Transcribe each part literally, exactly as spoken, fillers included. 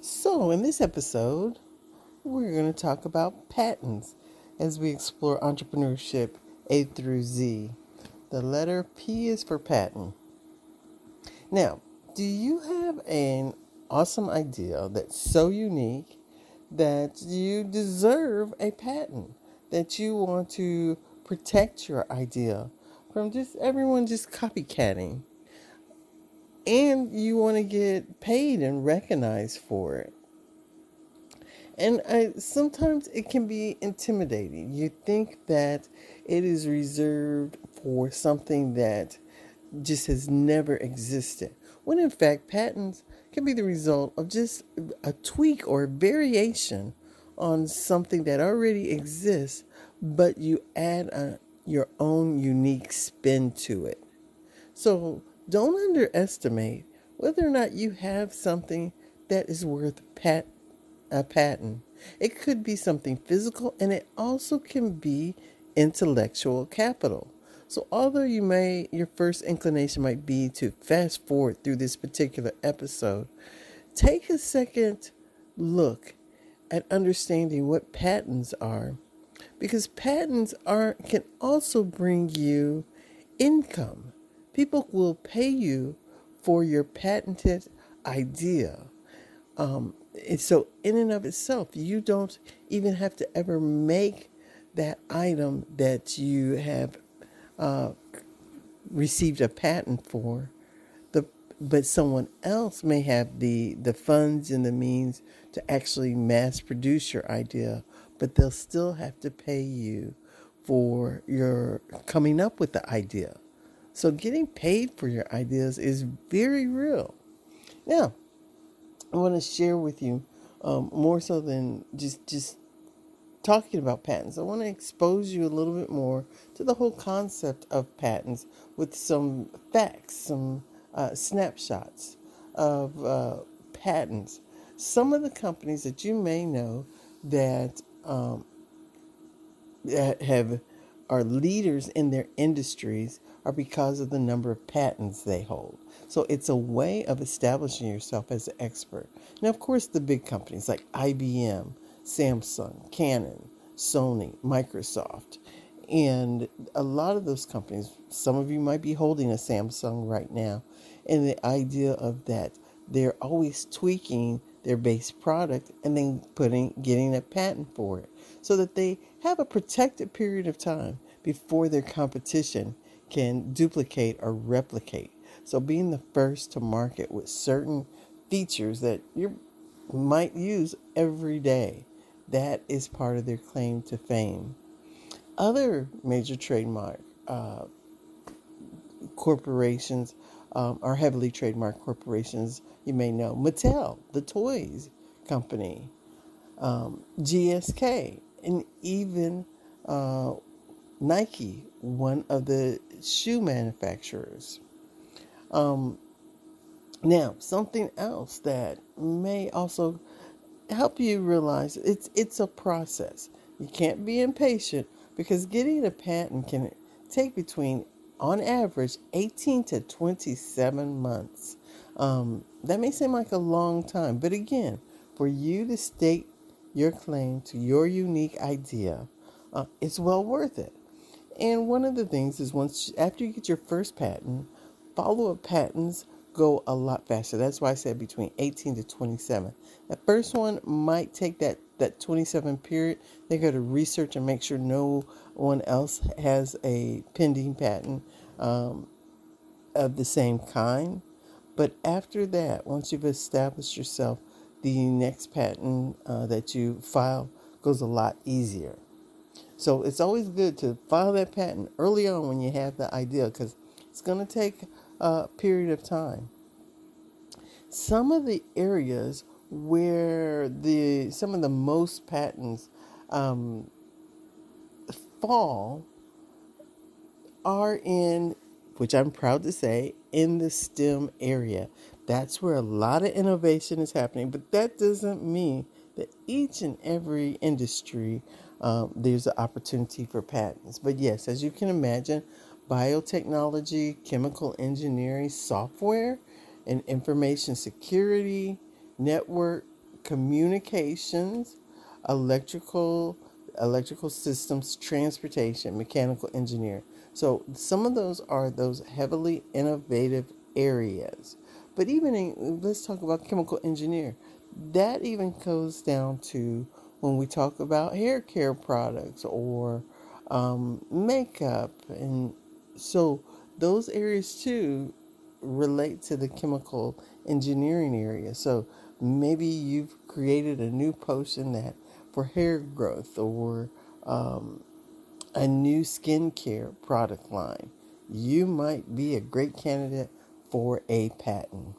So, in this episode, we're going to talk about patents as we explore entrepreneurship A through Z. The letter P is for patent. Now, do you have an awesome idea that's so unique that you deserve a patent? That you want to protect your idea from just everyone just copycatting? And you want to get paid and recognized for it. And I, sometimes it can be intimidating. You think that it is reserved for something that just has never existed, when in fact, patents can be the result of just a tweak or a variation on something that already exists, but you add a, your own unique spin to it. So don't underestimate whether or not you have something that is worth pat a patent. It could be something physical, and it also can be intellectual capital. So although you may your first inclination might be to fast forward through this particular episode, take a second look at understanding what patents are, because patents are can also bring you income. People will pay you for your patented idea. Um, and so, in and of itself, you don't even have to ever make that item that you have uh, received a patent for. The but someone else may have the the funds and the means to actually mass produce your idea, but they'll still have to pay you for your coming up with the idea. So, getting paid for your ideas is very real. Now, I want to share with you um, more so than just just talking about patents. I want to expose you a little bit more to the whole concept of patents with some facts, some uh, snapshots of uh, patents. Some of the companies that you may know that um, that have are leaders in their industries are because of the number of patents they hold. So it's a way of establishing yourself as an expert. Now, of course, the big companies like I B M, Samsung, Canon, Sony, Microsoft, and a lot of those companies, some of you might be holding a Samsung right now, and the idea of that, they're always tweaking their base product and then putting getting a patent for it so that they have a protected period of time before their competition can duplicate or replicate. So being the first to market with certain features that you might use every day, that is part of their claim to fame. Other major trademark uh, corporations um, are heavily trademark corporations. You may know Mattel, the toys company, um, G S K, and even uh, Nike, one of the shoe manufacturers. Um, Now, something else that may also help you realize it's it's a process. You can't be impatient because getting a patent can take between, on average, eighteen to twenty-seven months. Um, that may seem like a long time, but again, for you to state your claim to your unique idea, uh, it's well worth it. And one of the things is once after you get your first patent, follow-up patents go a lot faster. That's why I said between eighteen to twenty-seven. The first one might take that that twenty-seven period. They got to research and make sure no one else has a pending patent um, of the same kind. But after that, once you've established yourself, the next patent uh, that you file goes a lot easier. So it's always good to file that patent early on when you have the idea because it's going to take a period of time. Some of the areas where the some of the most patents um, fall are in, which I'm proud to say, in the STEM area. That's where a lot of innovation is happening, but that doesn't mean that each and every industry um, there's an opportunity for patents. But yes, as you can imagine, biotechnology, chemical engineering, software, and information security, network communications, electrical, electrical systems, transportation, mechanical engineer. So some of those are those heavily innovative areas. But even in, let's talk about chemical engineer. That even goes down to when we talk about hair care products or um, makeup. And so those areas too relate to the chemical engineering area. So maybe you've created a new potion that for hair growth or um, a new skincare product line. You might be a great candidate for a patent.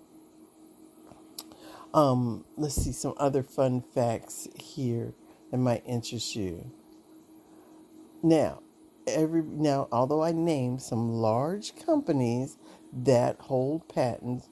Um, let's see some other fun facts here that might interest you. Now, every now, although I named some large companies that hold patents,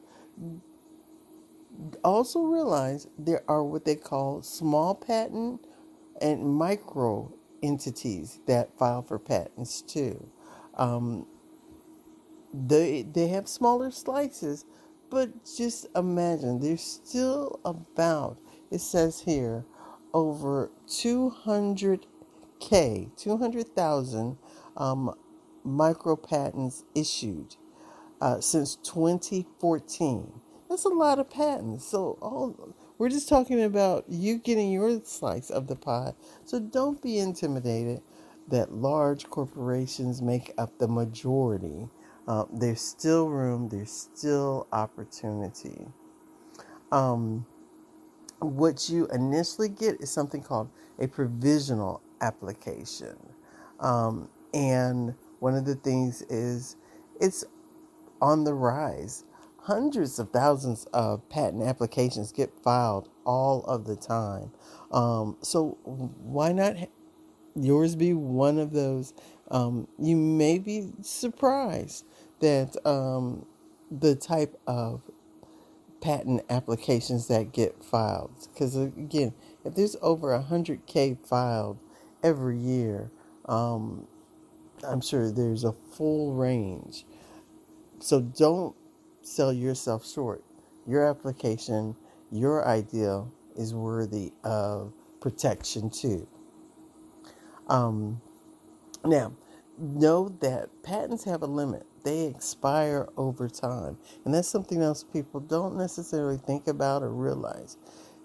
also realize there are what they call small patent and micro entities that file for patents too. Um, they they have smaller slices, but just imagine there's still about, it says here, over two hundred k, two hundred thousand um, micro patents issued uh, since twenty fourteen. That's a lot of patents. So all we're just talking about you getting your slice of the pie. So don't be intimidated that large corporations make up the majority. Uh, there's still room. There's still opportunity. Um, what you initially get is something called a provisional application, um, and one of the things is it's on the rise. Hundreds of thousands of patent applications get filed all of the time. Um, so why not yours be one of those? Um, you may be surprised that um, the type of patent applications that get filed. Because again, if there's over one hundred k filed every year, um, I'm sure there's a full range. So don't sell yourself short. Your application, your idea is worthy of protection too. Um, now, know that patents have a limit. They expire over time. And that's something else people don't necessarily think about or realize.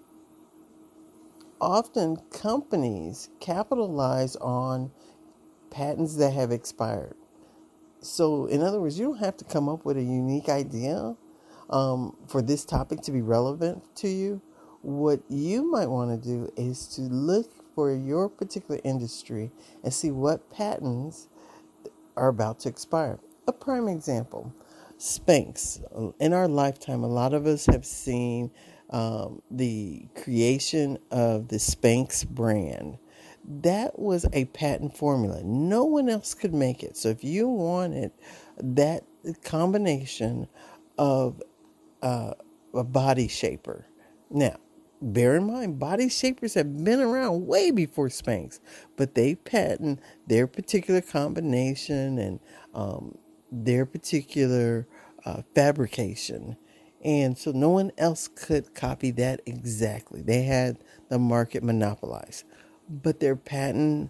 Often companies capitalize on patents that have expired. So, in other words, you don't have to come up with a unique idea um, for this topic to be relevant to you. What you might want to do is to look for your particular industry and see what patents are about to expire. A prime example, Spanx. In our lifetime, a lot of us have seen um, the creation of the Spanx brand. That was a patent formula. No one else could make it. So if you wanted that combination of uh, a body shaper, now bear in mind, body shapers have been around way before Spanx, but they patent their particular combination and um, their particular uh, fabrication. And so no one else could copy that exactly. They had the market monopolized, but their patent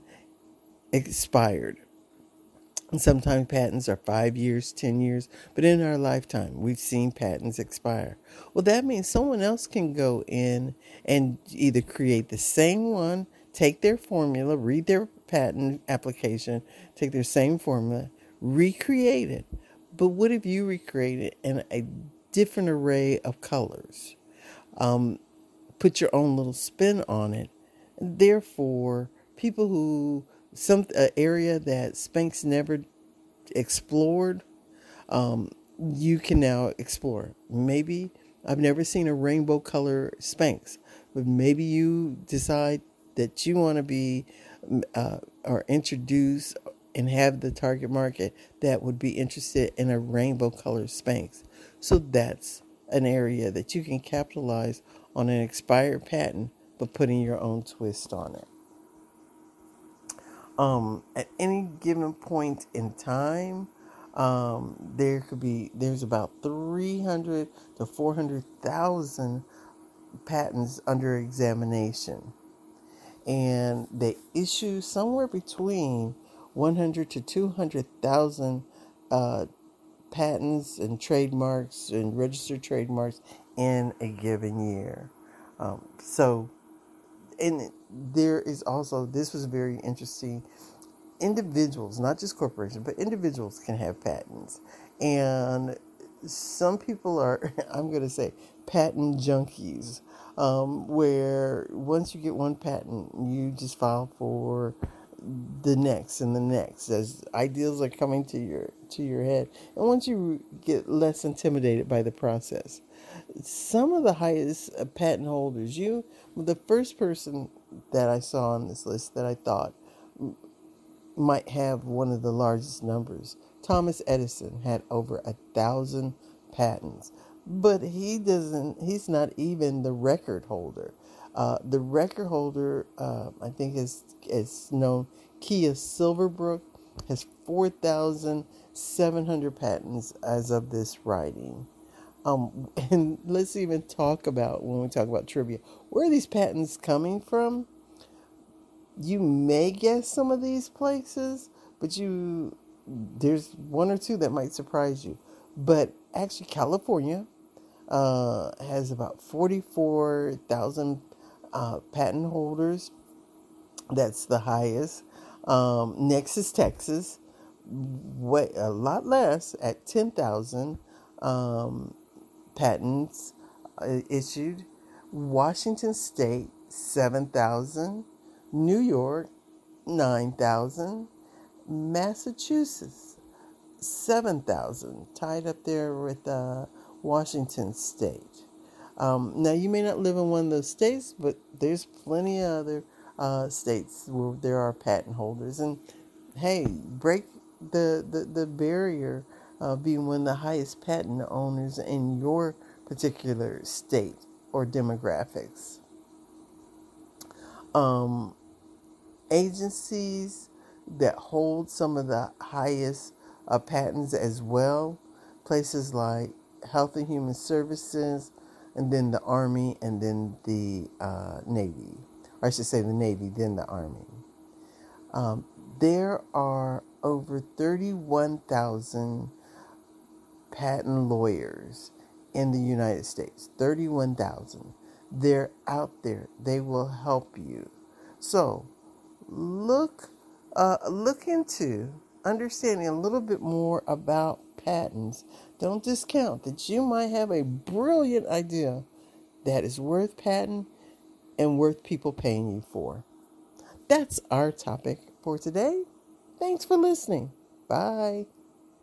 expired. And sometimes patents are five years, ten years, but in our lifetime, we've seen patents expire. Well, that means someone else can go in and either create the same one, take their formula, read their patent application, take their same formula, recreate it. But what if you recreate it in a different array of colors? Um, put your own little spin on it. Therefore, people who some uh, area that Spanx never explored, um, you can now explore. Maybe I've never seen a rainbow color Spanx, but maybe you decide that you want to be uh, or introduce and have the target market that would be interested in a rainbow color Spanx. So that's an area that you can capitalize on an expired patent, but putting your own twist on it. Um, at any given point in time, um, there could be there's about three hundred to four hundred thousand patents under examination, and they issue somewhere between one hundred to two hundred thousand uh, patents and trademarks and registered trademarks in a given year. Um, so, and there is also, this was very interesting, individuals, not just corporations, but individuals can have patents. And some people are, I'm going to say, patent junkies, um, where once you get one patent, you just file for the next and the next as ideas are coming to your to your head. And once you get less intimidated by the process, some of the highest uh, patent holders, you, the first person that I saw on this list that I thought might have one of the largest numbers. Thomas Edison had over a thousand patents, but he doesn't. He's not even the record holder. Uh, the record holder, uh, I think, is is known. Kia Silverbrook has four thousand seven hundred patents as of this writing. Um, and let's even talk about, when we talk about trivia, where are these patents coming from? You may guess some of these places, but you there's one or two that might surprise you. But actually, California uh, has about forty-four thousand uh, patent holders. That's the highest. Um, next is Texas, way a lot less at ten thousand um, patents uh, issued. Washington State, seven thousand. New York, nine thousand. Massachusetts, seven thousand, tied up there with uh, Washington State. Um, now, you may not live in one of those states, but there's plenty of other uh, states where there are patent holders. And hey, break the, the, the barrier of being one of the highest patent owners in your particular state or demographics. Um, agencies that hold some of the highest uh, patents as well, places like Health and Human Services, and then the Army, and then the uh, Navy. Or I should say the Navy, then the Army. Um, there are over thirty-one thousand patent lawyers in the United States. thirty-one thousand. They're out there. They will help you. So, look uh, look into understanding a little bit more about patents. Don't discount that you might have a brilliant idea that is worth patent and worth people paying you for. That's our topic for today. Thanks for listening. Bye.